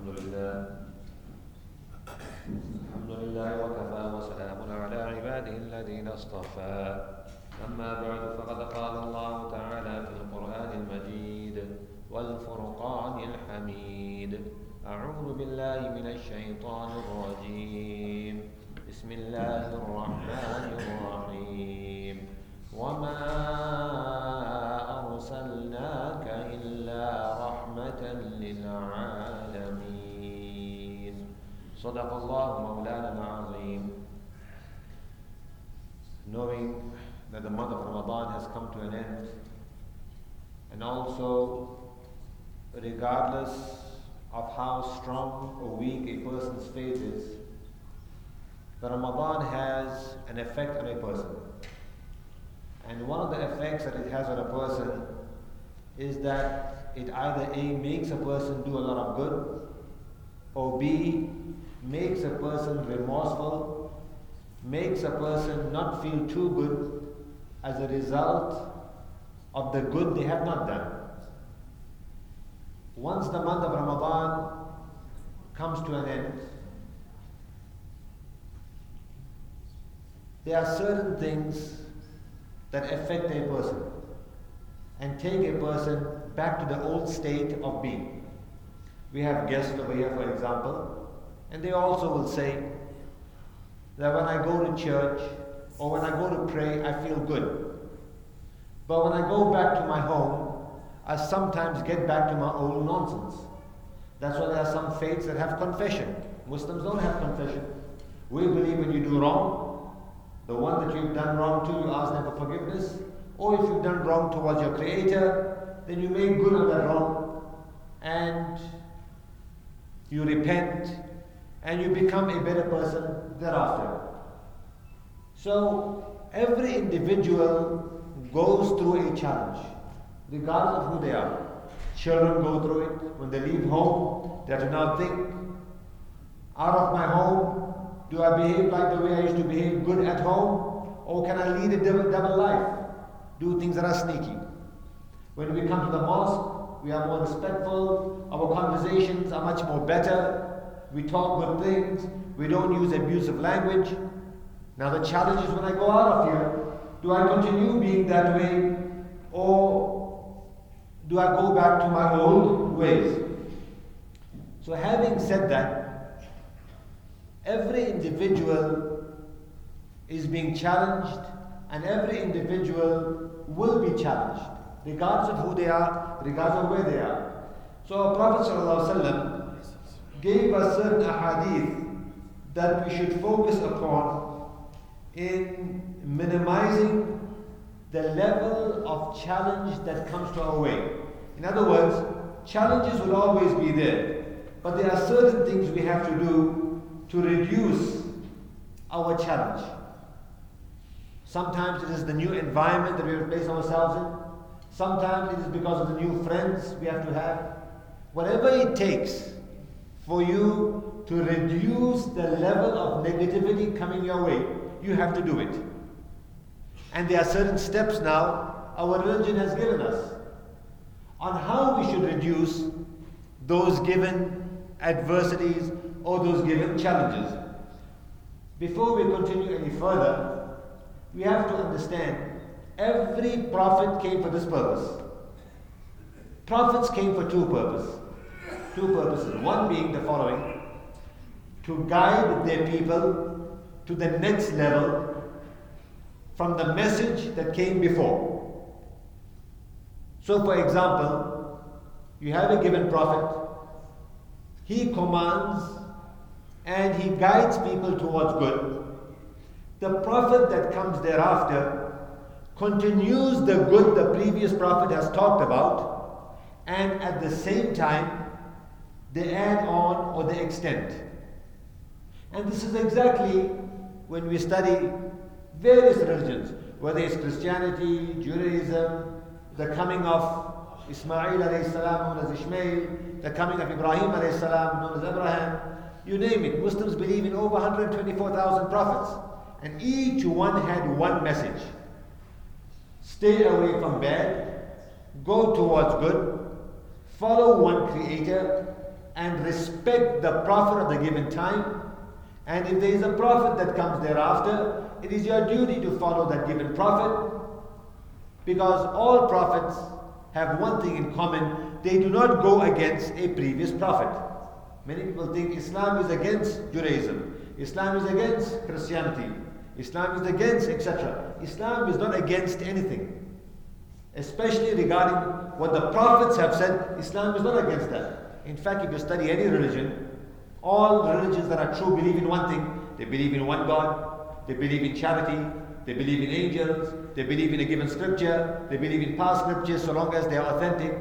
الحمد لله وكفى وسلام على عباده الذين اصطفى. أما بعد فقد قال الله تعالى في القرآن المجيد والفرقان الحميد: أعوذ بالله من الشيطان الرجيم. بسم الله الرحمن الرحيم. وما أرسلناك إلا رحمة للعالمين. صدق الله مولانا العظيم. Knowing that the month of Ramadan has come to an end, and also regardless of how strong or weak a person's faith is, the Ramadan has an effect on a person. And one of the effects that it has on a person is that it either A, makes a person do a lot of good, or B, makes a person remorseful, makes a person not feel too good as a result of the good they have not done. Once the month of Ramadan comes to an end, there are certain things that affect a person and take a person back to the old state of being. We have guests over here, for example, and they also will say that when I go to church or when I go to pray, I feel good. But when I go back to my home, I sometimes get back to my old nonsense. That's why there are some faiths that have confession. Muslims don't have confession. We believe when you do wrong, the one that you've done wrong to, you ask them for forgiveness. Or if you've done wrong towards your Creator, then you make good on that wrong and you repent and you become a better person thereafter. So every individual goes through a challenge, regardless of who they are. Children go through it. When they leave home, they have to now think, out of my home, do I behave like the way I used to behave good at home? Or can I lead a double life? Do things that are sneaky. When we come to the mosque, we are more respectful. Our conversations are much more better. We talk good things. We don't use abusive language. Now the challenge is when I go out of here, do I continue being that way? Or do I go back to my old ways? So having said that, every individual is being challenged and every individual will be challenged, regardless of who they are, regardless of where they are. So our Prophet ﷺ gave us certain ahadith that we should focus upon in minimizing the level of challenge that comes to our way. In other words, challenges will always be there, but there are certain things we have to do to reduce our challenge. Sometimes it is the new environment that we have to place ourselves in. Sometimes it is because of the new friends we have to have. Whatever it takes for you to reduce the level of negativity coming your way, you have to do it. And there are certain steps now our religion has given us on how we should reduce those given adversities or those given challenges. Before we continue any further, we have to understand every prophet came for this purpose. Prophets came for two purposes. One being the following: to guide their people to the next level from the message that came before. So for example, you have a given prophet, he commands and he guides people towards good. The prophet that comes thereafter continues the good the previous prophet has talked about, and at the same time they add on or they extend. And this is exactly when we study various religions, whether it's Christianity, Judaism, the coming of Ismail alayhi salam known as Ishmael, the coming of Ibrahim alayhi salam known as Abraham, you name it. Muslims believe in over 124,000 prophets, and each one had one message: stay away from bad, go towards good, follow one Creator, and respect the Prophet of the given time. And if there is a Prophet that comes thereafter, it is your duty to follow that given Prophet, because all prophets have one thing in common: they do not go against a previous prophet. Many people think Islam is against Judaism, Islam is against Christianity, Islam is against etc. Islam is not against anything, especially regarding what the prophets have said. Islam is not against that. In fact, if you study any religion, all religions that are true believe in one thing. They believe in one God, they believe in charity, they believe in angels, they believe in a given scripture, they believe in past scriptures so long as they are authentic.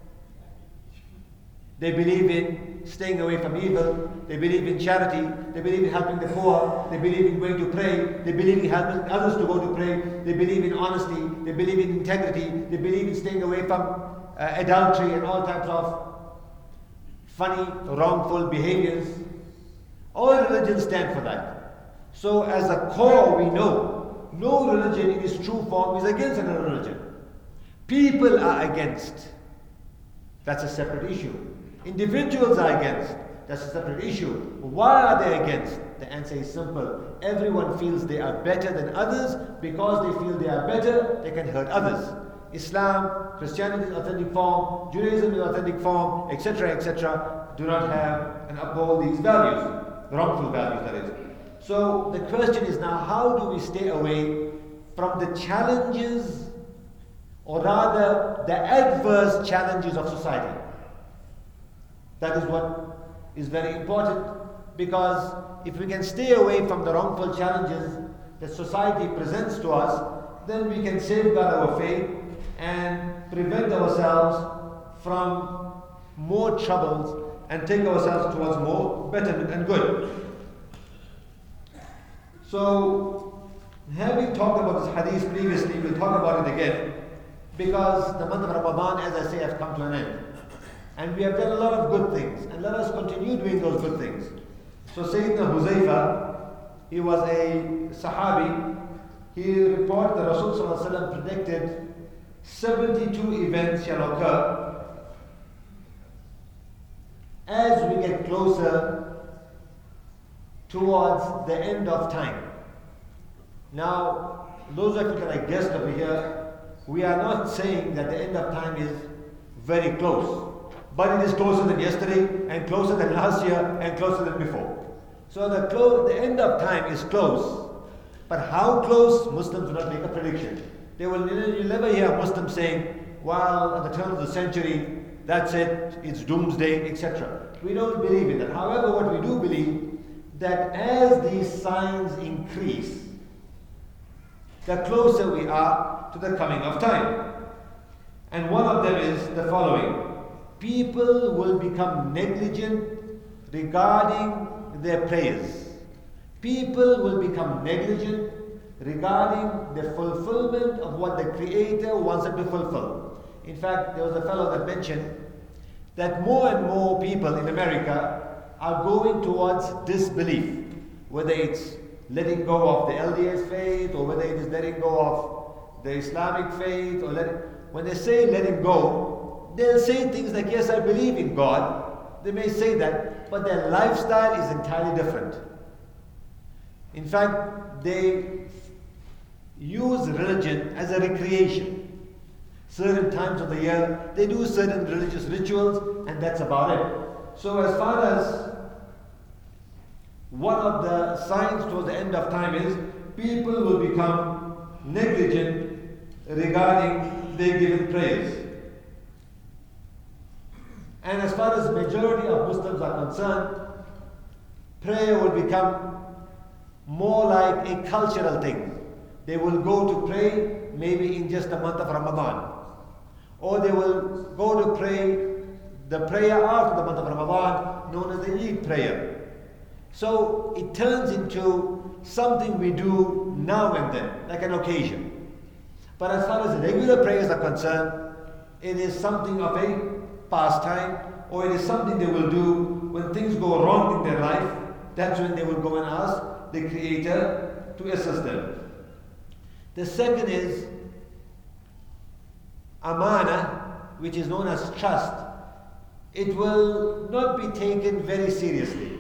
They believe in staying away from evil, they believe in charity, they believe in helping the poor, they believe in going to pray, they believe in helping others to go to pray, they believe in honesty, they believe in integrity, they believe in staying away from adultery and all types of funny, wrongful behaviors. All religions stand for that. So as a core, we know no religion in its true form is against another religion. People are against. That's a separate issue. Individuals are against. That's a separate issue. Why are they against? The answer is simple. Everyone feels they are better than others. Because they feel they are better, they can hurt others. Islam, Christianity is authentic form, Judaism is authentic form, etc., do not have and uphold these values, wrongful values, that is. So the question is now, how do we stay away from the challenges, or rather the adverse challenges of society? That is what is very important, because if we can stay away from the wrongful challenges that society presents to us, then we can safeguard our faith and prevent ourselves from more troubles and take ourselves towards more betterment and good. So, having talked about this hadith previously, we'll talk about it again, because the month of Ramadan, as I say, has come to an end. And we have done a lot of good things, and let us continue doing those good things. So Sayyidina Huzaifa, he was a Sahabi. He reported that Rasulullah predicted 72 events shall occur as we get closer towards the end of time. Now, those of you that I guessed over here, we are not saying that the end of time is very close, but it is closer than yesterday, and closer than last year, and closer than before. So the end of time is close, but how close? Muslims do not make a prediction. You'll never hear a Muslim saying, well, at the turn of the century, that's it, it's doomsday, etc. We don't believe in that. However, what we do believe, that as these signs increase, the closer we are to the coming of time. And one of them is the following: people will become negligent regarding their prayers. People will become negligent regarding the fulfillment of what the Creator wants them to fulfill. In fact, there was a fellow that mentioned that more and more people in America are going towards disbelief, whether it's letting go of the LDS faith, or whether it is letting go of the Islamic faith, or when they say letting go, they'll say things like, yes, I believe in God. They may say that, but their lifestyle is entirely different. In fact, they use religion as a recreation. Certain times of the year, they do certain religious rituals, and that's about it. So as far as one of the signs towards the end of time is, people will become negligent regarding their given prayers. And as far as the majority of Muslims are concerned, prayer will become more like a cultural thing. They will go to pray maybe in just the month of Ramadan, or they will go to pray the prayer after the month of Ramadan, known as the Eid prayer. So it turns into something we do now and then, like an occasion. But as far as regular prayers are concerned, it is something of a pastime, or it is something they will do when things go wrong in their life. That's when they will go and ask the Creator to assist them. The second is amana, which is known as trust. it will not be taken very seriously.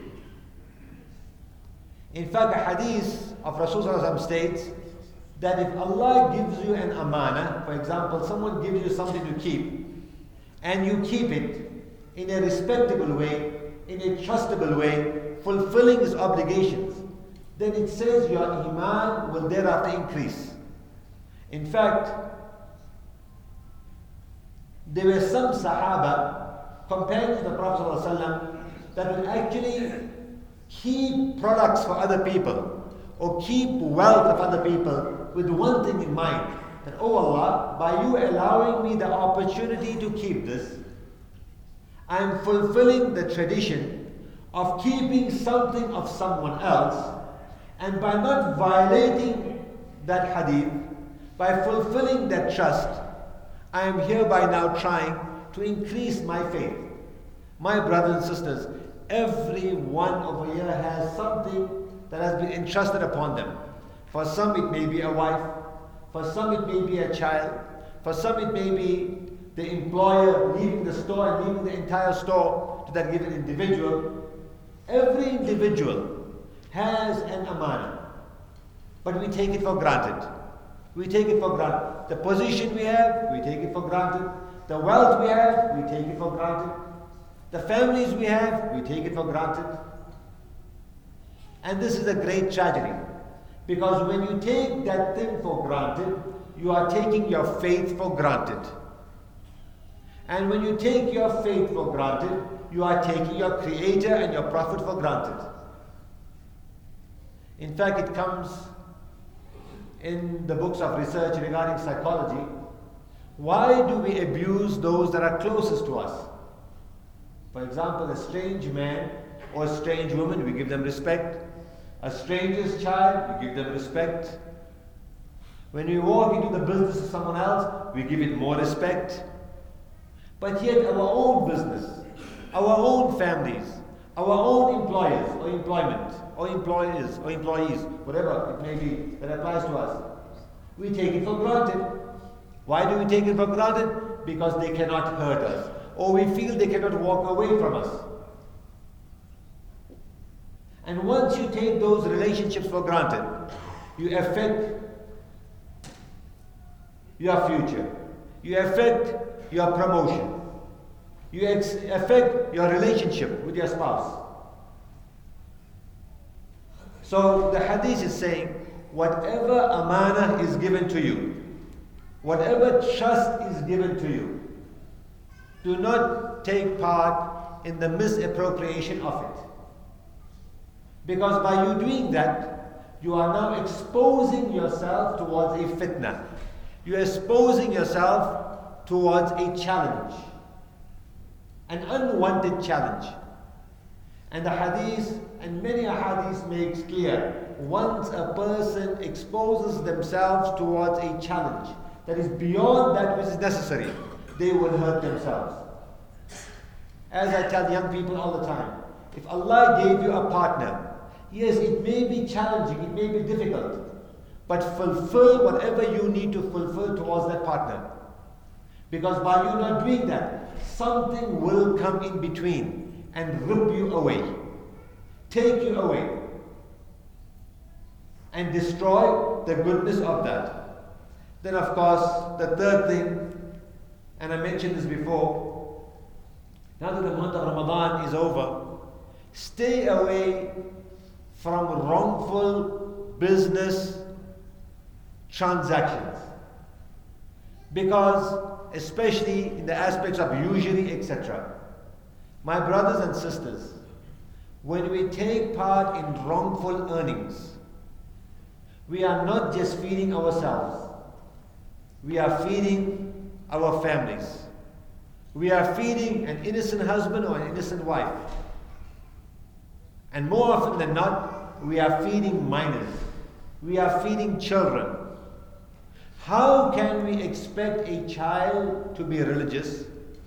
In fact, a hadith of Rasulullah states that if Allah gives you an amana, for example, someone gives you something to keep, and you keep it in a respectable way, in a trustable way, fulfilling his obligations, then it says your iman will thereafter increase. In fact, there were some Sahaba, companions of the Prophet ﷺ, that would actually keep products for other people or keep wealth of other people with one thing in mind, that, oh Allah, by you allowing me the opportunity to keep this, I am fulfilling the tradition of keeping something of someone else, and by not violating that hadith, by fulfilling that trust, I am hereby now trying to increase my faith. My brothers and sisters, every one over here has something that has been entrusted upon them. For some it may be a wife, for some it may be a child, for some it may be the employer leaving the store and leaving the entire store to that given individual. Every individual has an amana, but we take it for granted. We take it for granted. The position we have, we take it for granted. The wealth we have, we take it for granted. The families we have, we take it for granted. And this is a great tragedy, because when you take that thing for granted, you are taking your faith for granted. And when you take your faith for granted, you are taking your Creator and your Prophet for granted. In fact, it comes in the books of research regarding psychology. Why do we abuse those that are closest to us? For example, a strange man or a strange woman, we give them respect. A stranger's child, we give them respect. When we walk into the business of someone else, we give it more respect. But yet our own business, our own families, our own employers or employment, or employers or employees, whatever it may be that applies to us, we take it for granted. Why do we take it for granted? Because they cannot hurt us, or we feel they cannot walk away from us. And once you take those relationships for granted, you affect your future, you affect your promotion, you affect your relationship with your spouse. So the hadith is saying, whatever amana is given to you, whatever trust is given to you, do not take part in the misappropriation of it. Because by you doing that, you are now exposing yourself towards a fitna. You are exposing yourself towards a challenge, an unwanted challenge. And the hadith and many hadiths makes clear, once a person exposes themselves towards a challenge that is beyond that which is necessary, they will hurt themselves. As I tell young people all the time, if Allah gave you a partner, yes, it may be challenging, it may be difficult, but fulfill whatever you need to fulfill towards that partner. Because by you not doing that, something will come in between and rip you away, take you away, and destroy the goodness of that. Then of course, the third thing, and I mentioned this before, now that the month of Ramadan is over, stay away from wrongful business transactions. Because, especially in the aspects of usury, etc., my brothers and sisters, when we take part in wrongful earnings, we are not just feeding ourselves, we are feeding our families. We are feeding an innocent husband or an innocent wife. And more often than not, we are feeding minors. We are feeding children. How can we expect a child to be religious?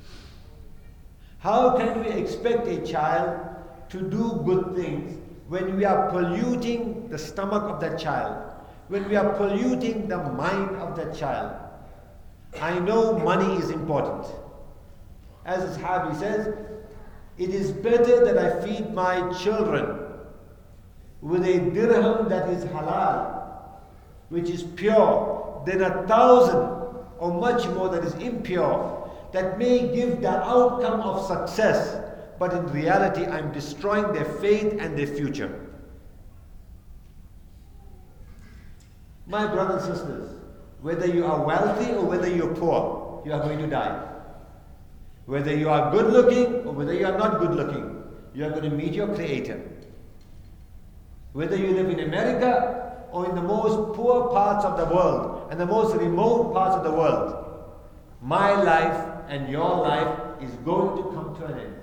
How can we expect a child to do good things when we are polluting the stomach of that child, when we are polluting the mind of that child? I know money is important. As a Sahabi says, it is better that I feed my children with a dirham that is halal, which is pure, than 1,000 or much more that is impure, that may give the outcome of success, but in reality I'm destroying their faith and their future. My brothers and sisters, whether you are wealthy or whether you're poor, you are going to die. Whether you are good looking or whether you are not good looking, you are going to meet your Creator. Whether you live in America or in the most poor parts of the world and the most remote parts of the world, my life and your life is going to come to an end.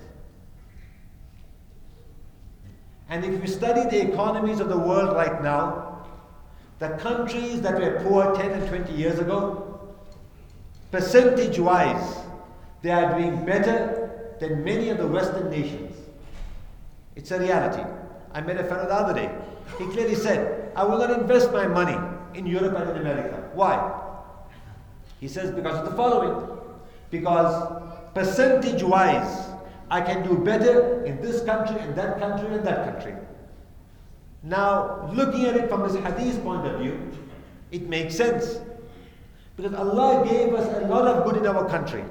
And if you study the economies of the world right now, the countries that were poor 10 and 20 years ago, percentage-wise, they are doing better than many of the Western nations. It's a reality. I met a fellow the other day. He clearly said, I will not invest my money in Europe and in America. Why? He says, because of the following. Because percentage-wise, I can do better in this country and that country and that country. Now, looking at it from this hadith point of view, it makes sense. Because Allah gave us a lot of good in our country.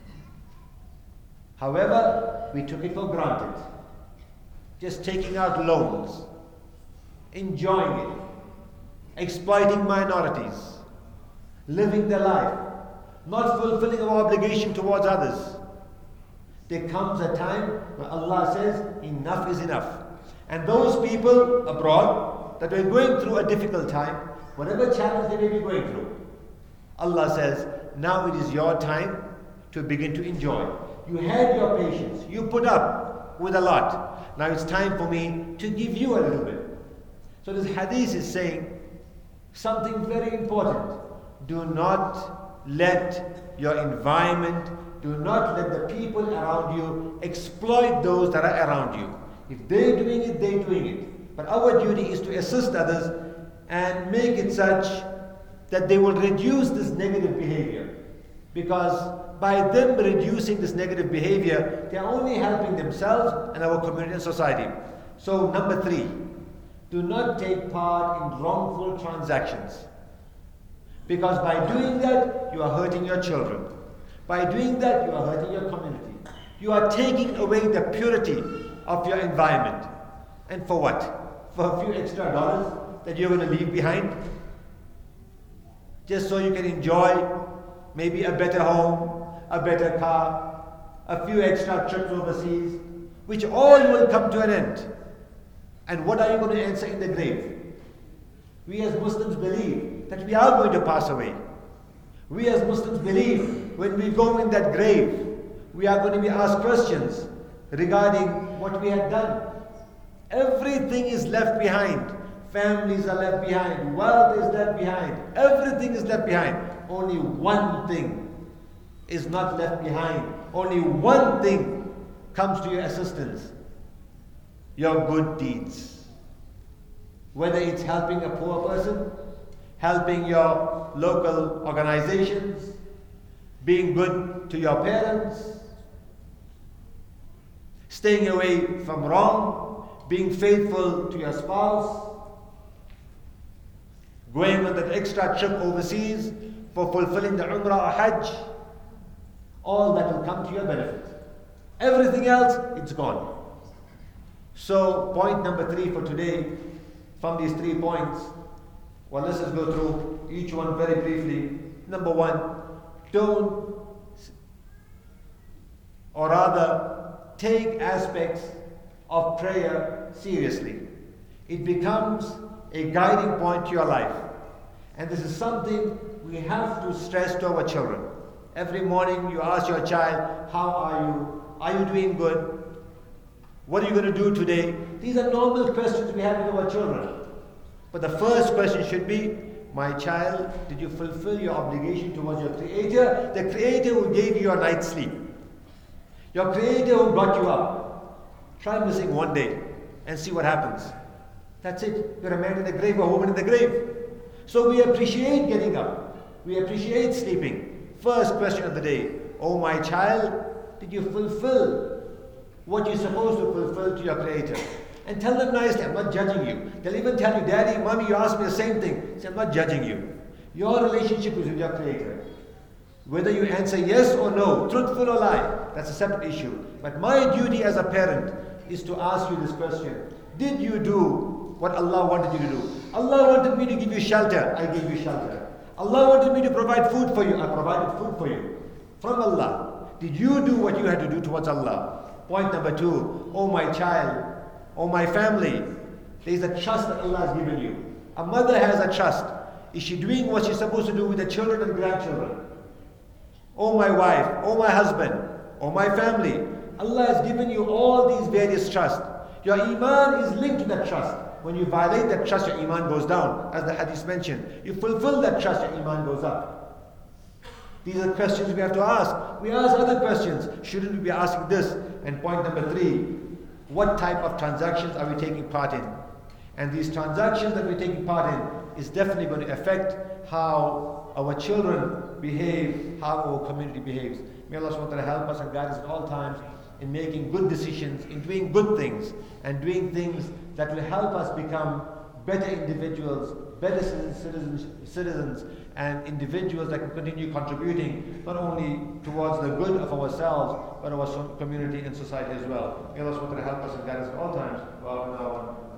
However, we took it for granted. Just taking out loans, enjoying it, exploiting minorities, living the life, not fulfilling our obligation towards others. There comes a time when Allah says, enough is enough. And those people abroad that were going through a difficult time, whatever challenge they may be going through, Allah says, now it is your time to begin to enjoy. You had your patience, you put up with a lot. Now it's time for me to give you a little bit. So this hadith is saying something very important. Do not let your environment, do not let the people around you exploit those that are around you. If they're doing it, they're doing it. But our duty is to assist others and make it such that they will reduce this negative behavior. Because by them reducing this negative behavior, they are only helping themselves and our community and society. So number 3, do not take part in wrongful transactions. Because by doing that, you are hurting your children. By doing that, you are hurting your community. You are taking away the purity of your environment. And for what? For a few extra dollars that you're going to leave behind? Just so you can enjoy maybe a better home, a better car, a few extra trips overseas, which all will come to an end. And what are you going to answer in the grave? We as Muslims believe that we are going to pass away. We as Muslims believe when we go in that grave, we are going to be asked questions regarding what we had done. Everything is left behind. Families are left behind. Wealth is left behind. Everything is left behind. Only one thing is not left behind. Only one thing comes to your assistance. Your good deeds. Whether it's helping a poor person, helping your local organizations, being good to your parents, staying away from wrong, being faithful to your spouse, going on that extra trip overseas for fulfilling the Umrah or Hajj, all that will come to your benefit. Everything else, it's gone. So point number 3 for today, from these 3 points, well, let's just go through each one very briefly. Number 1, don't, or rather, take aspects of prayer seriously. It becomes a guiding point to your life. And this is something we have to stress to our children. Every morning you ask your child, how are you? Are you doing good? What are you going to do today? These are normal questions we have with our children. But the first question should be, my child, did you fulfill your obligation towards your Creator? The Creator who gave you your night's sleep. Your Creator who brought you up. Try missing one day and see what happens. That's it. You're a man in the grave, a woman in the grave. So we appreciate getting up. We appreciate sleeping. First question of the day. Oh my child, Did you fulfill what you're supposed to fulfill to your Creator? And tell them nicely, I'm not judging you. They'll even tell you, Daddy, Mommy, you asked me the same thing. Say, I'm not judging you. Your relationship is with your Creator. Whether you answer yes or no, truthful or lie, that's a separate issue. But my duty as a parent is to ask you this question. Did you do what Allah wanted you to do? Allah wanted me to give you shelter, I gave you shelter. Allah wanted me to provide food for you, I provided food for you. From Allah. Did you do what you had to do towards Allah? Point number 2, oh my child, oh my family, there is a trust that Allah has given you. A mother has a trust. Is she doing what she's supposed to do with the children and grandchildren? Oh my wife, oh my husband, oh my family, Allah has given you all these various trusts. Your iman is linked to that trust. When you violate that trust, your iman goes down, as the hadith mentioned. You fulfill that trust, your iman goes up. These are the questions we have to ask. We ask other questions. Shouldn't we be asking this? And point number 3, what type of transactions are we taking part in? And these transactions that we're taking part in is definitely going to affect how our children behave, how our community behaves. May Allah subhanahu wa ta'ala help us and guide us at all times in making good decisions, in doing good things, and doing things that will help us become better individuals, better citizens, and individuals that can continue contributing not only towards the good of ourselves, but our community and society as well. May Allah subhanahu wa ta'ala help us and guide us at all times.